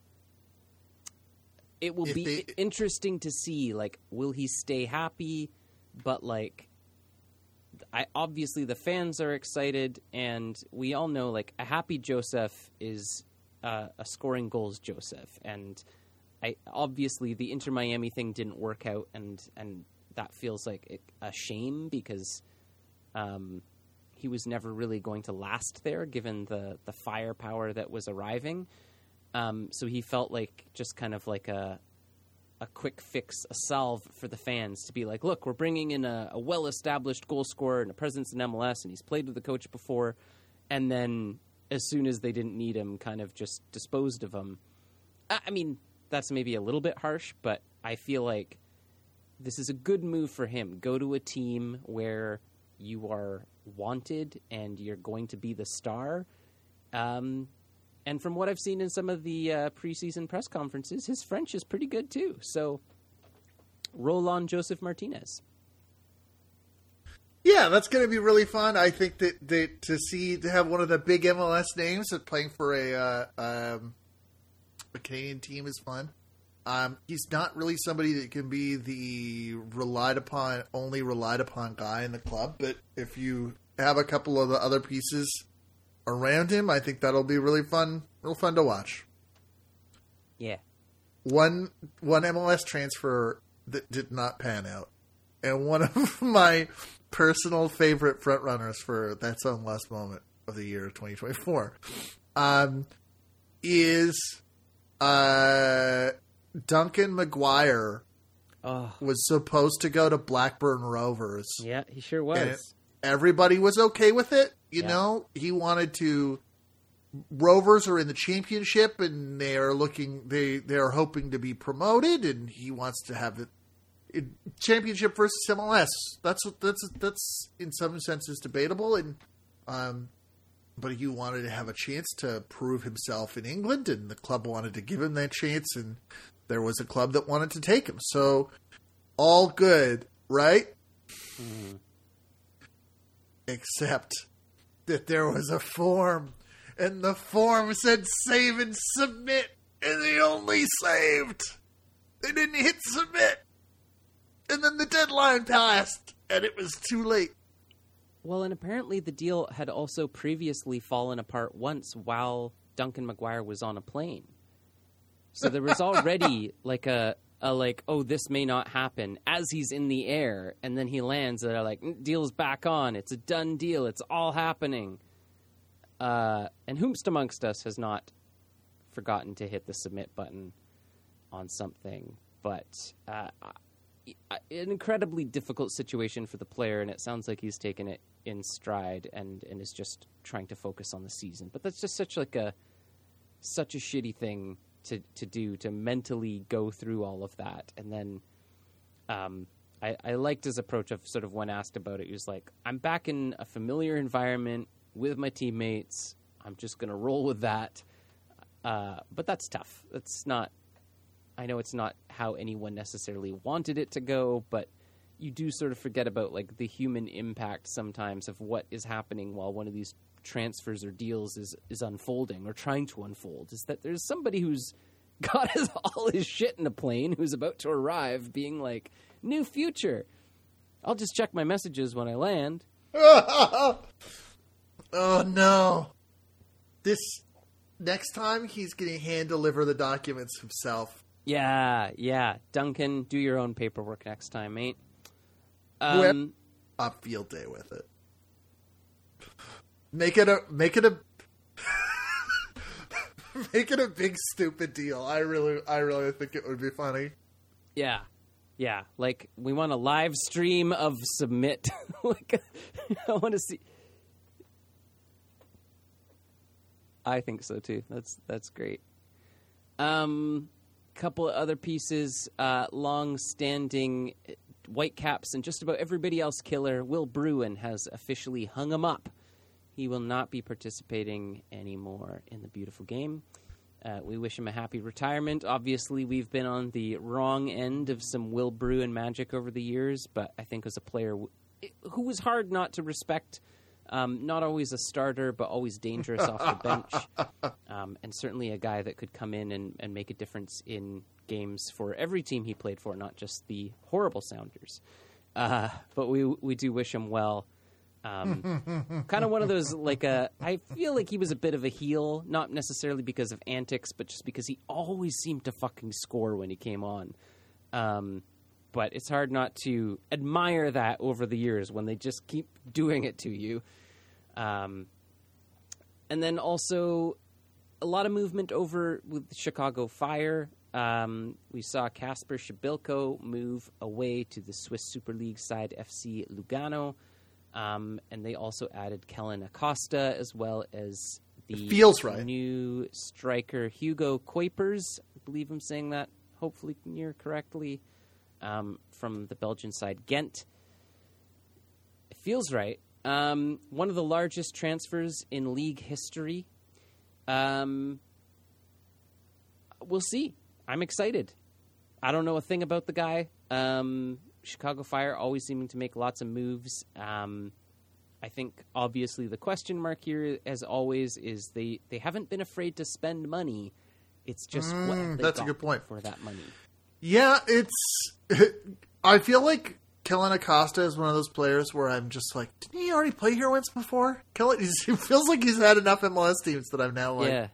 it will if be they... interesting to see, like, will he stay happy? But like. I, obviously, the fans are excited, and we all know, like, a happy Joseph is uh, a scoring goals Joseph. And I obviously, the Inter Miami thing didn't work out, and, and that feels like a shame because um, he was never really going to last there, given the, the firepower that was arriving. Um, so he felt like just kind of like a... a quick fix, a salve for the fans to be like, look, we're bringing in a, a well-established goal scorer and a presence in M L S, and he's played with the coach before. And then as soon as they didn't need him, kind of just disposed of him. I mean, that's maybe a little bit harsh, but I feel like this is a good move for him. Go to a team where you are wanted and you're going to be the star. Um, And from what I've seen in some of the uh, preseason press conferences, his French is pretty good, too. So, roll on Joseph Martinez. Yeah, that's going to be really fun. I think that, that to see, to have one of the big M L S names playing for a, uh, um, a Canadian team is fun. Um, he's not really somebody that can be the relied upon, only relied upon guy in the club. But if you have a couple of the other pieces around him, I think that'll be really fun, real fun to watch. Yeah. One one M L S transfer that did not pan out, and one of my personal favorite front runners for That's Unlost Moment of the year of twenty twenty-four um, is uh, Duncan McGuire. Oh. Was supposed to go to Blackburn Rovers. Yeah, he sure was. everybody was okay with it. You Yeah. know, he wanted to. Rovers are in the championship, and they are looking. They they are hoping to be promoted, and he wants to have the it, championship versus M L S. That's that's that's in some senses debatable, and um, but he wanted to have a chance to prove himself in England, and the club wanted to give him that chance, and there was a club that wanted to take him. So all good, right? Mm. Except that there was a form. And the form said save and submit. And they only saved. They didn't hit submit. And then the deadline passed. And it was too late. Well, and apparently the deal had also previously fallen apart once while Duncan McGuire was on a plane. So there was already like a, a like, oh, this may not happen as he's in the air. And then he lands and they're like, deal's back on. It's a done deal. It's all happening. Uh, and whomst amongst us has not forgotten to hit the submit button on something. But uh, an incredibly difficult situation for the player, and it sounds like he's taken it in stride and, and is just trying to focus on the season. But that's just such like a such a shitty thing to, to do, to mentally go through all of that. And then um, I, I liked his approach of sort of when asked about it, he was like, I'm back in a familiar environment with my teammates. I'm just going to roll with that. Uh, but that's tough. That's not, I know it's not how anyone necessarily wanted it to go, but you do sort of forget about like the human impact sometimes of what is happening while one of these transfers or deals is, is unfolding or trying to unfold. Is that there's somebody who's got his, all his shit in a plane who's about to arrive being like, new future. I'll just check my messages when I land. Oh, no. This next time he's going to hand deliver the documents himself. Yeah, yeah. Duncan, do your own paperwork next time, mate. Um, a field day with it. Make it a make it a make it a big stupid deal. I really I really think it would be funny. Yeah. Yeah, like we want a live stream of submit. Like I want to see. I think so too. That's that's great. Um, couple of other pieces. Uh, long-standing Whitecaps and just about everybody else killer. Will Bruin has officially hung him up. He will not be participating anymore in the beautiful game. Uh, we wish him a happy retirement. Obviously, we've been on the wrong end of some Will Bruin magic over the years, but I think as a player w- who was hard not to respect. Um, not always a starter, but always dangerous off the bench. Um, and certainly a guy that could come in and, and make a difference in games for every team he played for, not just the horrible Sounders. Uh, but we we do wish him well. Um, kind of one of those, like, a, I feel like he was a bit of a heel, not necessarily because of antics, but just because he always seemed to fucking score when he came on. Um, but it's hard not to admire that over the years when they just keep doing it to you. Um, and then also a lot of movement over with Chicago Fire. Um, we saw Kasper Shabilko move away to the Swiss Super League side F C Lugano. Um, and they also added Kellen Acosta as well as the feels right. new striker Hugo Kuipers. I believe I'm saying that hopefully near correctly. Um, from the Belgian side, Ghent. It feels right. Um, one of the largest transfers in league history. Um, we'll see. I'm excited. I don't know a thing about the guy. Um, Chicago Fire always seeming to make lots of moves. Um, I think, obviously, the question mark here, as always, is they, they haven't been afraid to spend money. It's just mm, what have they that's got a good point. For that money. Yeah, it's... I feel like Kellen Acosta is one of those players where I'm just like, didn't he already play here once before? Kellen, it feels like he's had enough M L S teams that I'm now like... Yeah.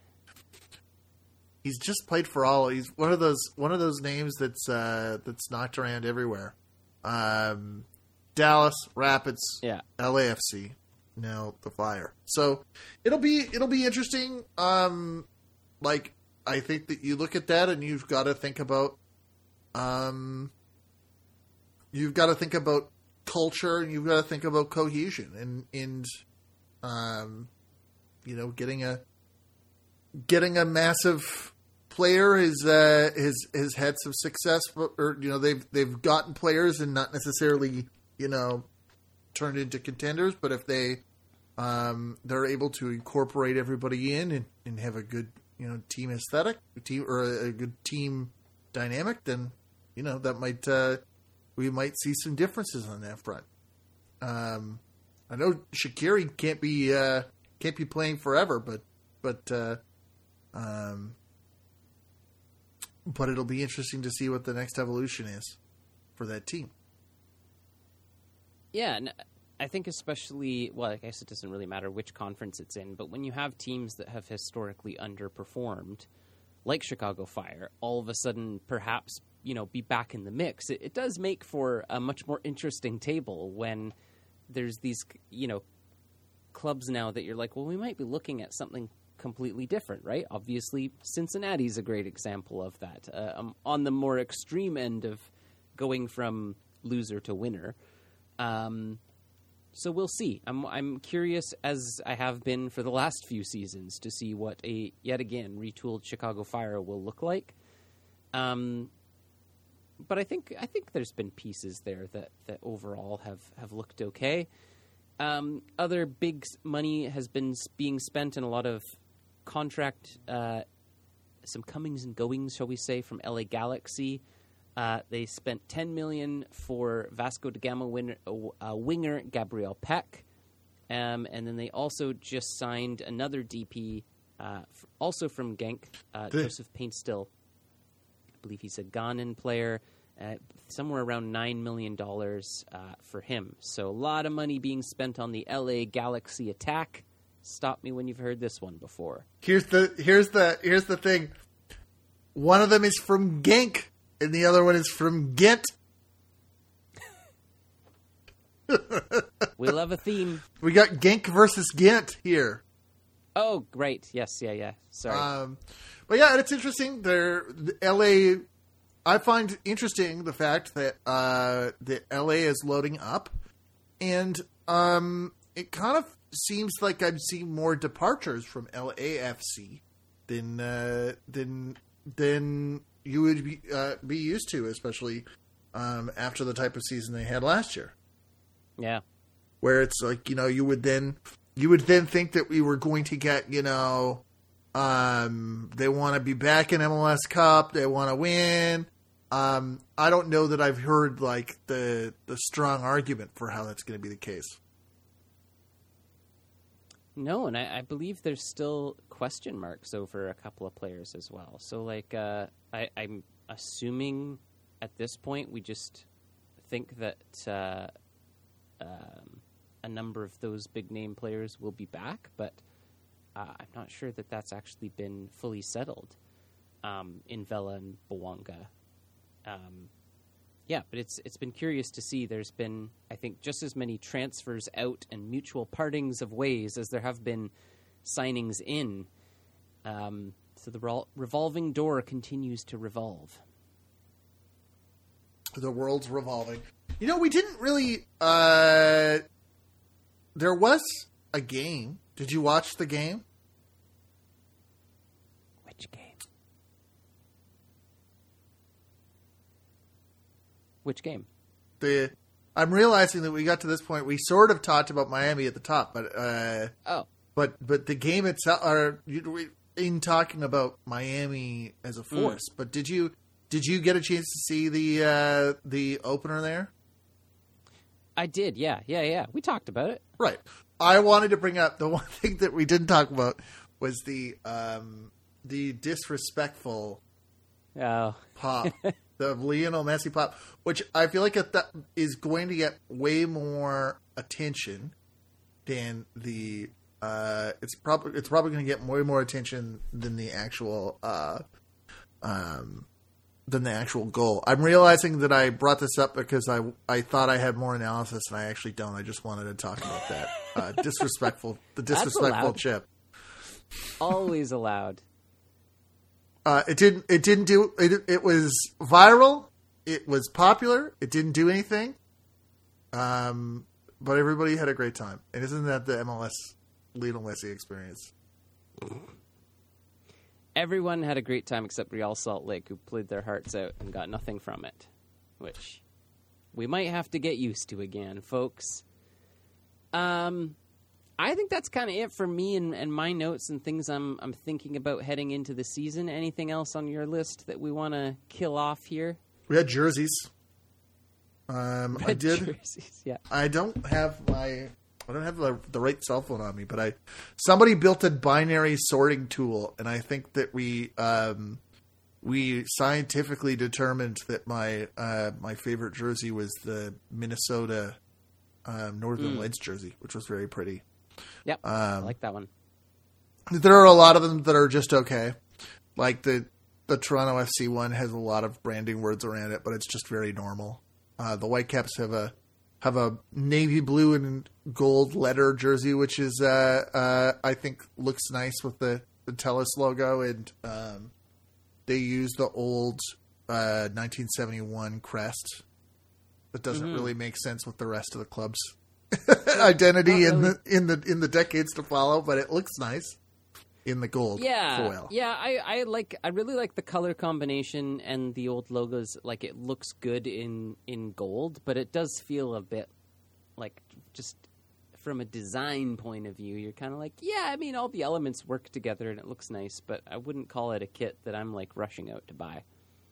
He's just played for all. He's one of those one of those names that's uh, that's knocked around everywhere. Um, Dallas, Rapids, Yeah. L A F C, now the Fire. So it'll be it'll be interesting. Um, like I think that you look at that and you've got to think about, um, you've got to think about culture, and you've got to think about cohesion, and and um, you know, getting a getting a massive player is uh, has has had some success, or you know, they've they've gotten players and not necessarily you know turned into contenders, but if they um, they're able to incorporate everybody in and, and have a good you know team aesthetic, team or a, a good team dynamic, then you know that might uh, we might see some differences on that front. Um, I know Shaqiri can't be uh, can't be playing forever, but but uh, um, but it'll be interesting to see what the next evolution is for that team. Yeah, and I think especially, well, I guess it doesn't really matter which conference it's in, but when you have teams that have historically underperformed, like Chicago Fire, all of a sudden perhaps, you know, be back in the mix, it, it does make for a much more interesting table when there's these, you know, clubs now that you're like, well, we might be looking at something completely different, right? Obviously, Cincinnati's a great example of that. Uh, um, on the more extreme end of going from loser to winner. Um, so we'll see. I'm I'm curious, as I have been for the last few seasons, to see what a yet again retooled Chicago Fire will look like. Um, but I think I think there's been pieces there that, that overall have, have looked okay. Um, other big money has been being spent in a lot of contract, uh, some comings and goings, shall we say, from L A Galaxy. Uh, they spent ten million dollars for Vasco da Gama winner, uh, winger Gabriel Peck, um, and then they also just signed another D P, uh, f- also from Genk, uh, Joseph Paintstill. I believe he's a Ghanan player, uh, somewhere around nine million dollars uh, for him. So a lot of money being spent on the L A Galaxy attack. Stop me when you've heard this one before. Here's the here's the here's the thing. One of them is from Genk. And the other one is from Ghent. We love a theme. We got Genk versus Ghent here. Oh, great. Yes, yeah, yeah. Sorry. Um, but yeah, it's interesting. They're, the L A, I find interesting the fact that uh, that L A is loading up. And um, it kind of seems like I'm seeing more departures from L A F C than uh, than than you would be, uh, be used to, especially um, after the type of season they had last year. Yeah. Where it's like, you know, you would then you would then think that we were going to get, you know, um, they want to be back in M L S Cup, they want to win. Um, I don't know that I've heard like the the strong argument for how that's going to be the case. No, and I, I believe there's still question marks over a couple of players as well. So, like, uh, I, I'm assuming at this point we just think that uh, um, a number of those big name players will be back, but uh, I'm not sure that that's actually been fully settled um, in Vela and Bawanga. Um, yeah, but it's it's been curious to see. There's been, I think, just as many transfers out and mutual partings of ways as there have been signings in. Um, so the revol- revolving door continues to revolve. The world's revolving. You know, we didn't really... Uh, there was a game. Did you watch the game? Which game? Which game? The I'm realizing that we got to this point. We sort of talked about Miami at the top, but uh, oh, but but the game itself, or in talking about Miami as a force. Mm. But did you did you get a chance to see the uh, the opener there? I did. Yeah, yeah, yeah. We talked about it. Right. I wanted to bring up the one thing that we didn't talk about was the um, the disrespectful oh. pop. The Lionel Messi pop, which I feel like that is going to get way more attention than the. Uh, it's probably it's probably going to get way more attention than the actual uh, um, than the actual goal. I'm realizing that I brought this up because I I thought I had more analysis and I actually don't. I just wanted to talk about that uh, disrespectful the disrespectful chip. Always allowed. Uh, it didn't. It didn't do. It, it was viral. It was popular. It didn't do anything. Um, but everybody had a great time. And isn't that the M L S Lionel Messi experience? Everyone had a great time except Real Salt Lake, who played their hearts out and got nothing from it, which we might have to get used to again, folks. Um, I think that's kind of it for me and, and my notes and things I'm I'm thinking about heading into the season. Anything else on your list that we want to kill off here? We had jerseys. Um, Red I did. Jerseys, yeah. I don't have my. I don't have the, the right cell phone on me, but I somebody built a binary sorting tool, and I think that we um, we scientifically determined that my uh, my favorite jersey was the Minnesota um, Northern Mm. Lights jersey, which was very pretty. Yep, I Um, like that one. There are a lot of them that are just okay, like the the Toronto F C one has a lot of branding words around it, but it's just very normal. Uh, the Whitecaps have a have a navy blue and gold letter jersey, which is uh, uh, I think looks nice with the, the TELUS logo, and um, they use the old uh, nineteen seventy-one crest. That doesn't Mhm. really make sense with the rest of the club's identity Not in really. the in the in the decades to follow, but it looks nice in the gold Yeah, foil. yeah. I, I like. I really like the color combination and the old logos. Like, it looks good in in gold, but it does feel a bit like, just from a design point of view, you're kind of like, yeah. I mean, all the elements work together and it looks nice, but I wouldn't call it a kit that I'm like rushing out to buy.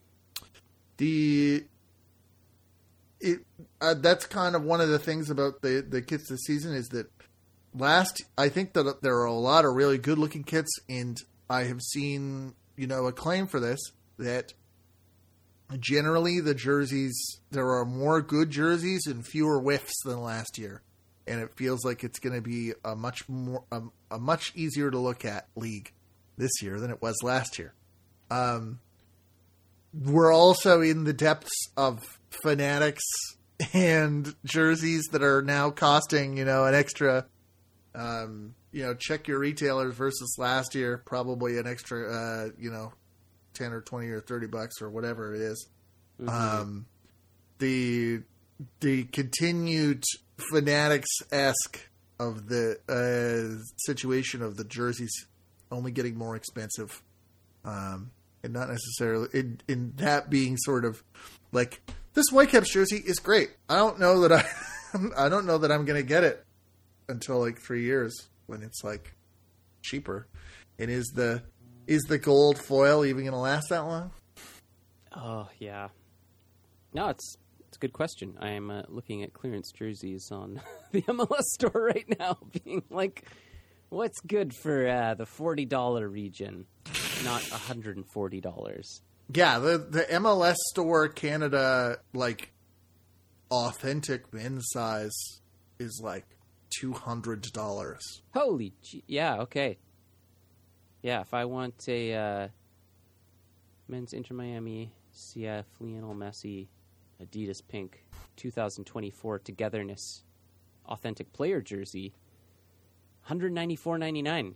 The it uh, that's kind of one of the things about the the kits this season is that last I think that there are a lot of really good looking kits, and I have seen, you know, a claim for this that generally the jerseys, there are more good jerseys and fewer whiffs than last year, and it feels like it's going to be a much more a, a much easier to look at league this year than it was last year. Um, we're also in the depths of Fanatics and jerseys that are now costing, you know, an extra, um, you know, check your retailers versus last year, probably an extra, uh, you know, ten or twenty or thirty bucks or whatever it is. Mhm. Um, the, the continued Fanatics-esque of the, uh, situation of the jerseys only getting more expensive. Um, and not necessarily in, in that being sort of like, this Whitecaps jersey is great. I don't know that I, I don't know that I'm going to get it until like three years when it's like cheaper. And is the, is the gold foil even going to last that long? Oh yeah. No, it's it's a good question. I am uh, looking at clearance jerseys on the M L S store right now, being like, what's good for uh, the forty dollar region, not one hundred and forty dollars. Yeah, the the M L S store Canada, like, authentic men's size is like two hundred dollars. Holy, gee, yeah, okay. Yeah, if I want a uh, men's Inter Miami C F Lionel Messi Adidas Pink twenty twenty-four Togetherness authentic player jersey, one hundred ninety-four ninety-nine.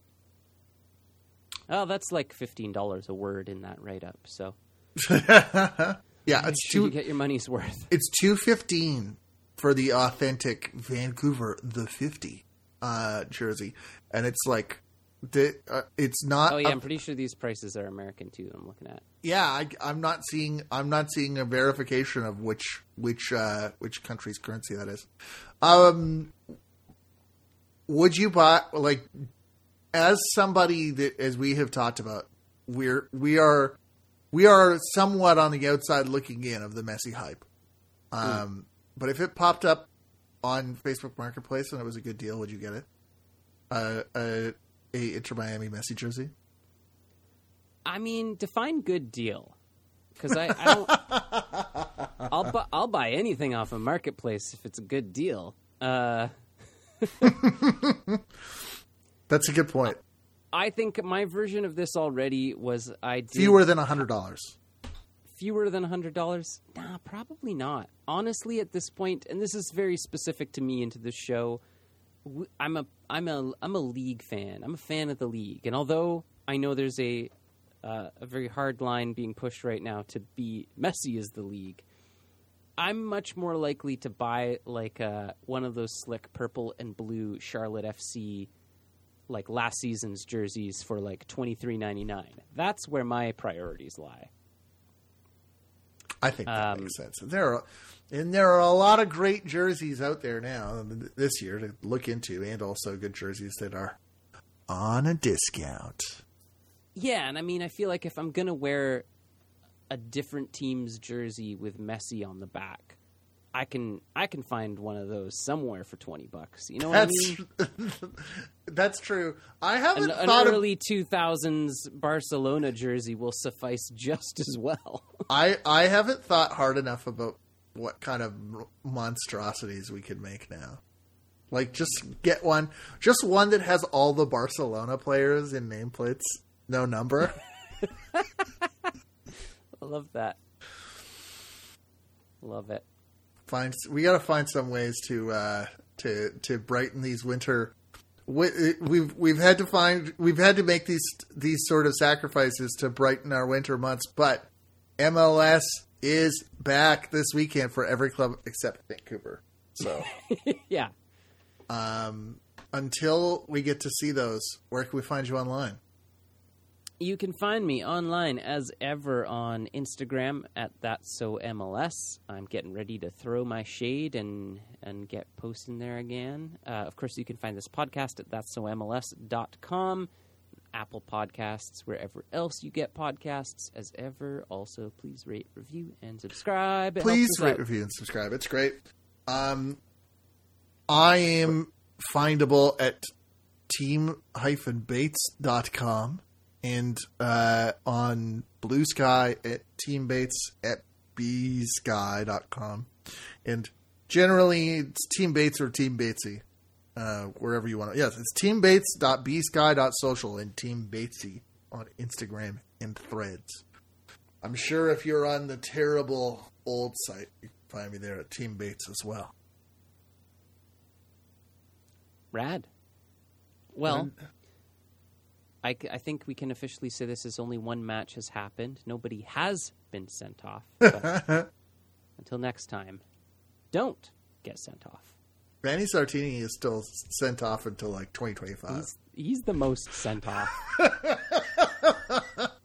Oh, that's like fifteen dollars a word in that write-up. So Yeah, it's should you two. get your money's worth? It's two fifteen for the authentic Vancouver the fifty uh, jersey, and it's like the uh, it's not. Oh yeah, a- I'm pretty sure these prices are American too. I'm looking at. yeah, I, I'm not seeing. I'm not seeing a verification of which which uh, which country's currency that is. Um, would you buy, like, as somebody that, as we have talked about, we're we are we are somewhat on the outside looking in of the Messi hype. Um, mm. But if it popped up on Facebook Marketplace and it was a good deal, would you get it? Uh, a a Inter Miami Messi jersey. I mean, define good deal, because I, I don't. I'll bu- I'll buy anything off a marketplace if it's a good deal. Uh, That's a good point. I think my version of this already was I did fewer than a hundred dollars. Fewer than a hundred dollars? Nah, probably not. Honestly, at this point, and this is very specific to me and to this show. I'm a I'm a I'm a league fan. I'm a fan of the league, and although I know there's a uh, a very hard line being pushed right now to be Messi is the league, I'm much more likely to buy like uh, one of those slick purple and blue Charlotte F C like last season's jerseys for like twenty-three ninety-nine. That's where my priorities lie. I think that Um, makes sense. There are, and there are a lot of great jerseys out there now this year to look into, and also good jerseys that are on a discount. Yeah, and I mean, I feel like if I'm gonna wear a different team's jersey with Messi on the back, I can I can find one of those somewhere for twenty bucks. You know what That's I mean? that's true. I haven't An, an thought of early two thousands Barcelona jersey will suffice just as well. I I haven't thought hard enough about what kind of monstrosities we could make now. Like, just get one, just one that has all the Barcelona players in nameplates, no number. I love that. Love it. Find we got to find some ways to uh, to to brighten these winter. We, we've we've had to find we've had to make these these sort of sacrifices to brighten our winter months, but M L S is back this weekend for every club except Vancouver. So, Yeah. um, until we get to see those, where can we find you online? You can find me online as ever on Instagram at That's So M L S. I'm getting ready to throw my shade and and get posting there again. Uh, of course, you can find this podcast at that's so M L S dot com, Apple Podcasts, wherever else you get podcasts. As ever, also please rate, review, and subscribe. It Please helps us rate, out. review, and subscribe. It's great. Um, I am findable at team dash bates dot com. And uh, on Blue Sky at Team Bates at b sky dot com. And generally, it's Team Bates or Team Batesy, uh, wherever you want to. Yes, it's team bates dot b sky dot social and Team Batesy on Instagram and Threads. I'm sure if you're on the terrible old site, you can find me there at Team Bates as well. Rad. Well... I, I think we can officially say this is only one match has happened. Nobody has been sent off. But until next time, don't get sent off. Manny Sartini is still sent off until like twenty twenty-five. He's, he's the most sent off.